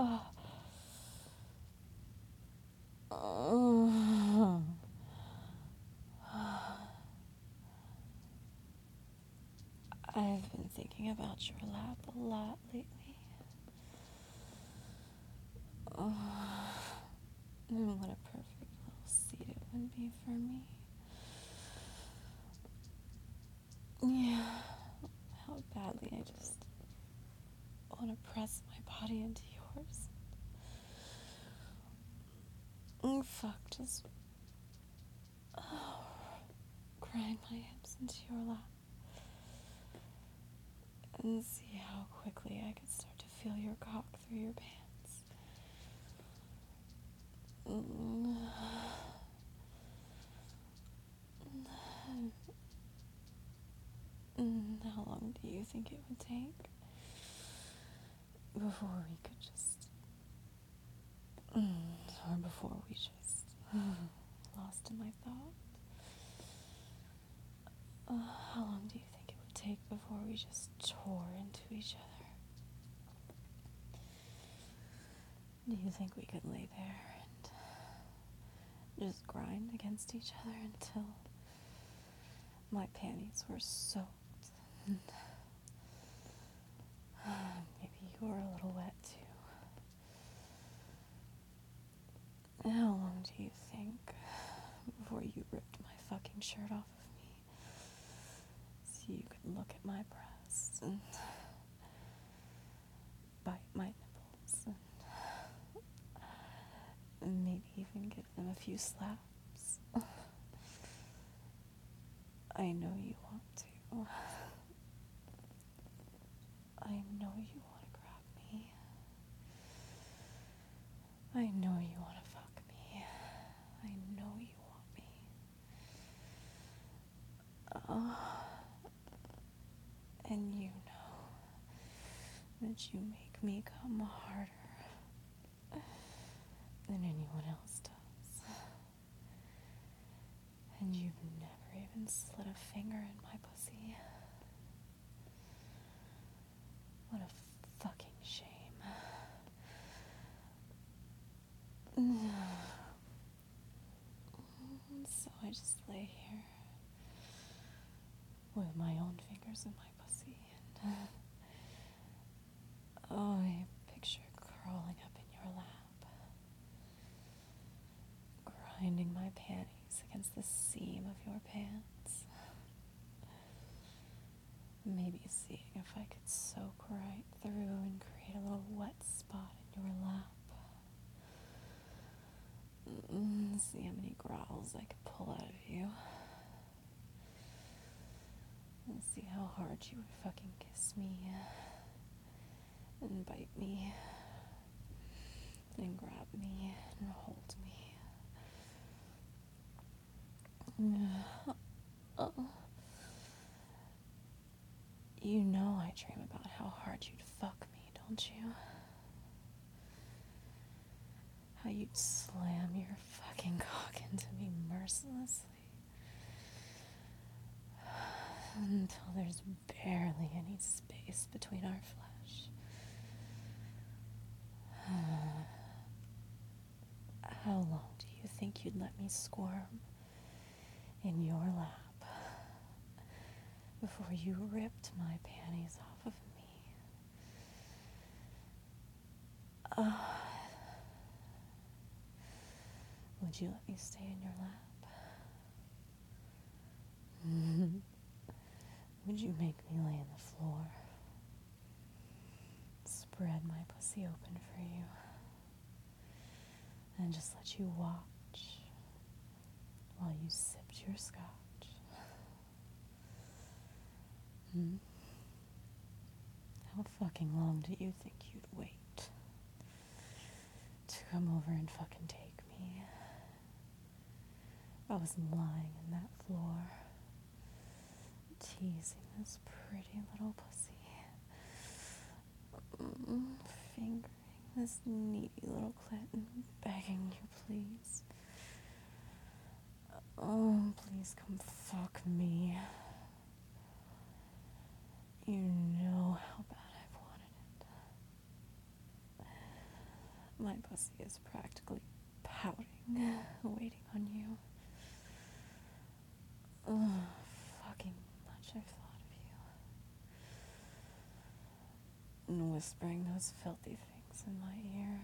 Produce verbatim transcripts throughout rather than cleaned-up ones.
Uh, uh, I've been thinking about your lap a lot lately. Oh, and what a perfect little seat it would be for me. Yeah, how badly I just want to press my body into yours. And fuck, just oh, grind my hips into your lap and see how quickly I could start to feel your cock through your pants. Mm. Mm, how long do you think it would take before we could just, mm, or before we just mm, lost in my thought? Uh, how long do you think it would take before we just tore into each other? Do you think we could lay there and just grind against each other until my panties were soaked and maybe you were a little wet too? How long do you think before you ripped my fucking shirt off of me so you could look at my breasts and bite my nipples and maybe even give them a few slaps? I know you want to. I know you want to grab me. I know you want to fuck me. I know you want me. Oh, and you know that you make me come harder than anyone else does. And you've never even slid a finger in my pussy. What a fucking shame. So I just lay here with my own fingers in my pussy and oh, I picture curling up in your lap, grinding my panties against the seam of your pants, maybe seeing if I could soak right through and create a little wet spot in your lap. Mm, see how many growls I could pull out of you. And see how hard you would fucking kiss me and bite me and grab me and hold me. Uh, you know I dream about how hard you'd fuck me, don't you? How you'd slam your fucking cock into me mercilessly until there's barely any space between our flesh. How long do you think you'd let me squirm in your lap before you ripped my panties off of me? Uh, would you let me stay in your lap? Would you make me lay on the floor, spread my pussy open for you, and just let you watch while you sipped your scotch? Hmm? How fucking long do you think you'd wait to come over and fucking take me? I was lying in that floor, teasing this pretty little pussy, mm, fingering this needy little clit and begging you, please. Oh, please come fuck me. You know how bad I've wanted it. My pussy is practically pouting, waiting on you. Ugh, fucking much I've thought of you. And whispering those filthy things in my ear.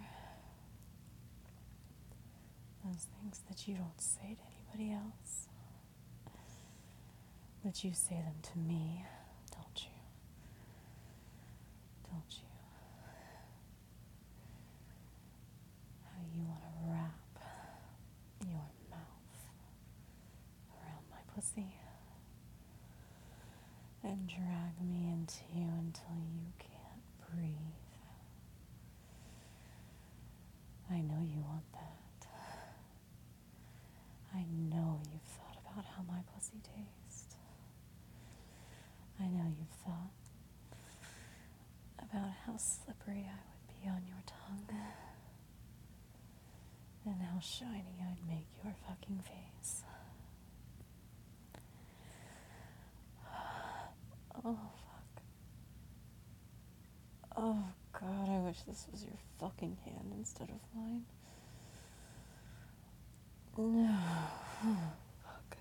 Those things that you don't say to anybody else. But you say them to me, don't you? Don't you? How you want to wrap your mouth around my pussy and drag me into you until you can't breathe. I know you want that. I know you've thought about how my pussy tastes. I know you've thought about how slippery I would be on your tongue and how shiny I'd make your fucking face. Oh, fuck. Oh, God, I wish this was your fucking hand instead of mine. No. Fuck.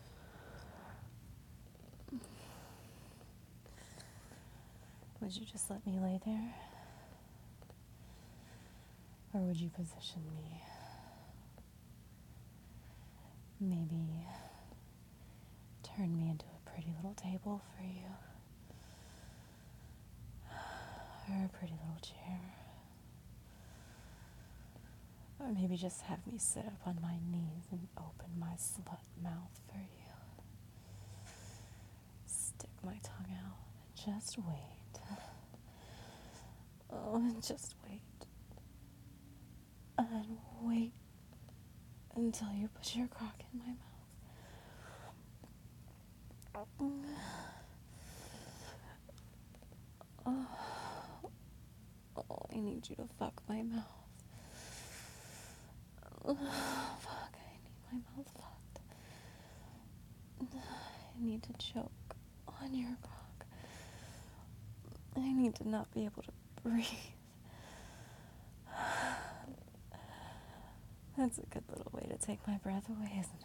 Would you just let me lay there? Or would you position me? Maybe turn me into a pretty little table for you. Or a pretty little chair. Or maybe just have me sit up on my knees and open my slut mouth for you. Stick my tongue out and just wait. Oh, and just wait. And wait until you put your cock in my mouth. Oh, oh, I need you to fuck my mouth. Oh, fuck, I need my mouth fucked. I need to choke on your cock. I need to not be able to breathe. That's a good little way to take my breath away, isn't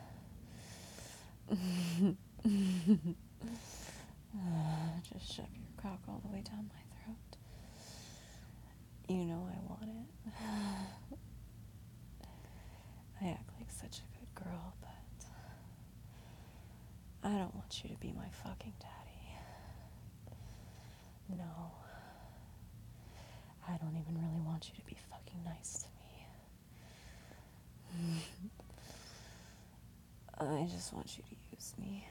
it? uh, just shove your cock all the way down my throat. You know I want it. I act like such a good girl, but I don't want you to be my fucking daddy. No. I don't even really want you to be fucking nice to me. I just want you to use me.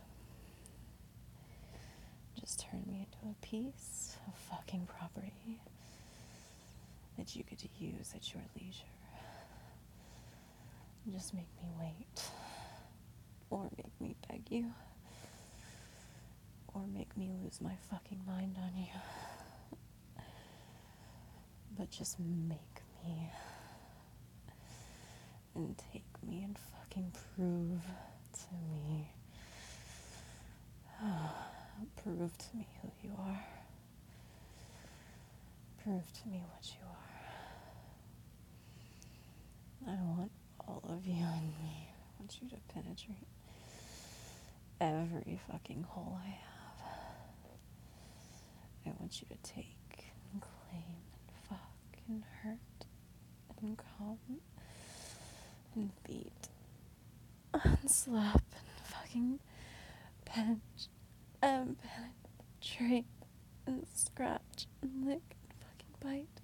Just turn me into a piece of fucking property that you get to use at your leisure. Just make me wait. Or make me beg you. Or make me lose my fucking mind on you. But just make me. And take me and fucking prove to me. Prove to me who you are. Prove to me what you are. I want all of you in me. I want you to penetrate every fucking hole I have. I want you to take and claim and fuck and hurt and come and beat and slap and fucking pinch and penetrate and scratch and lick and fucking bite.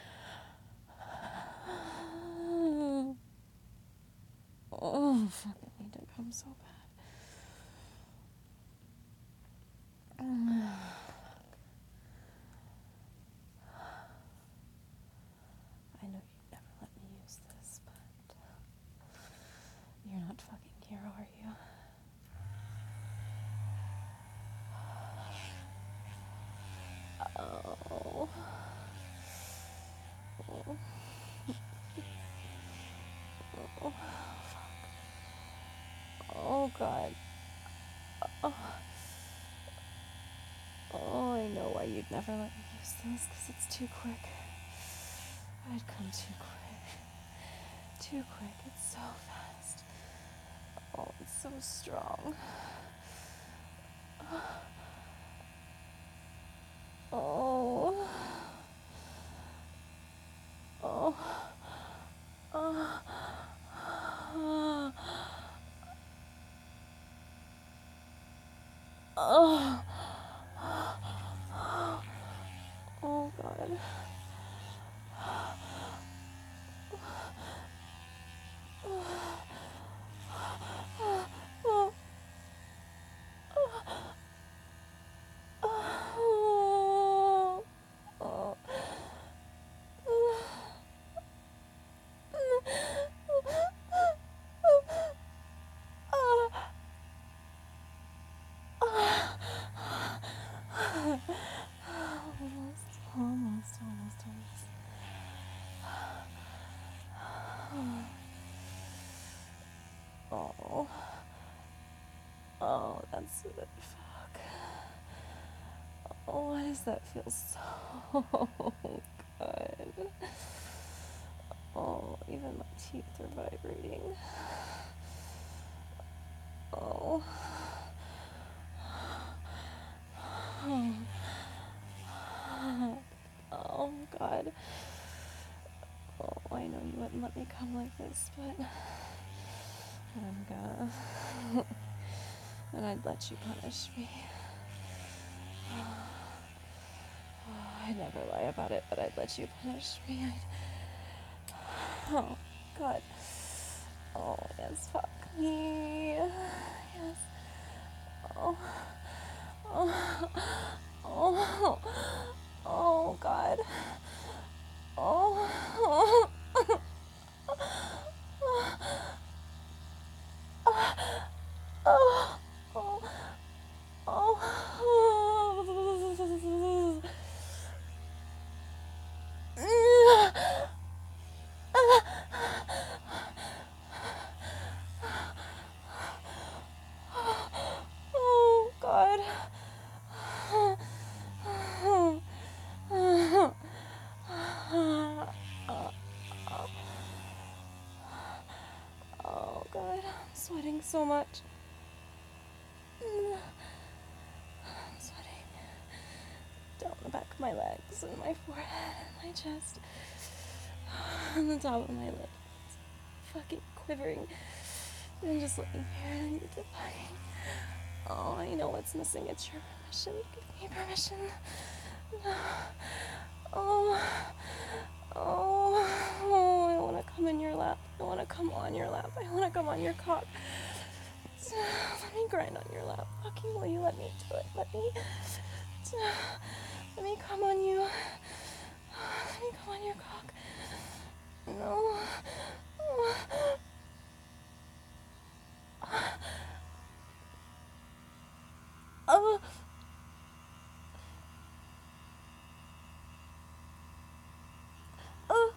Oh, fuck, I need to come so bad. I know you'd never let me use this, but you're not fucking here, are you? Oh. Oh. Oh. Oh, God. Oh. Oh, I know why you'd never let me use this, because it's too quick. I'd come too quick. Too quick. It's so fast. Oh, it's so strong. Oh. Oh. Oh. Oh. Oh, God. Almost, almost, almost, almost. Oh. Oh, that's good. Fuck. Oh, why does that feel so good? Oh, even my teeth are vibrating. Oh. Oh, God. Oh, I know you wouldn't let me come like this, but I'm gonna. And I'd let you punish me. Oh, I'd never lie about it, but I'd let you punish me. I'd... Oh, God. Oh, yes, fuck me. Yes. Oh. Oh. Oh. Oh, God. Oh. Oh. Oh. Oh. Oh, God. Oh, God. I'm sweating so much. I'm sweating down the back of my legs and my forehead and my chest. On the top of my lip. It's fucking quivering. I'm just laying here and I need to fucking... Oh, I know what's missing. It's your permission. Give me permission. No. Oh. Oh. Oh, I want to come in your lap. I want to come on your lap. I want to come on your cock. Let me grind on your lap. Fucking will you let me do it? Let me... Let me come on you. Let me come on your cock. No. Oh. Oh.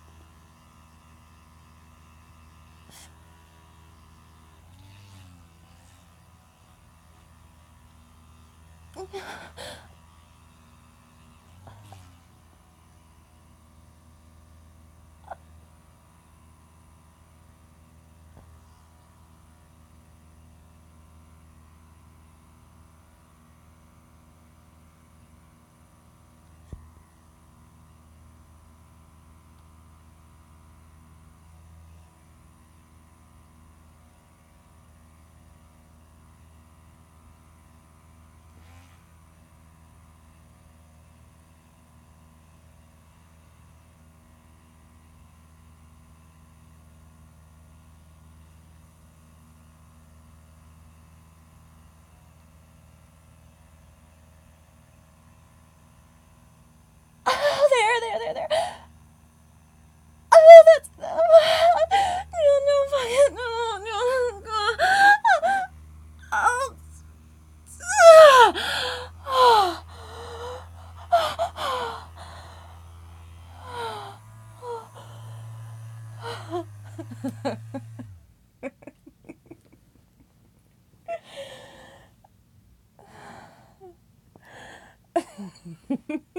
Oh, there, there, there, there. Oh, that's... No, no, fucking... No, no, no. Oh. Oh.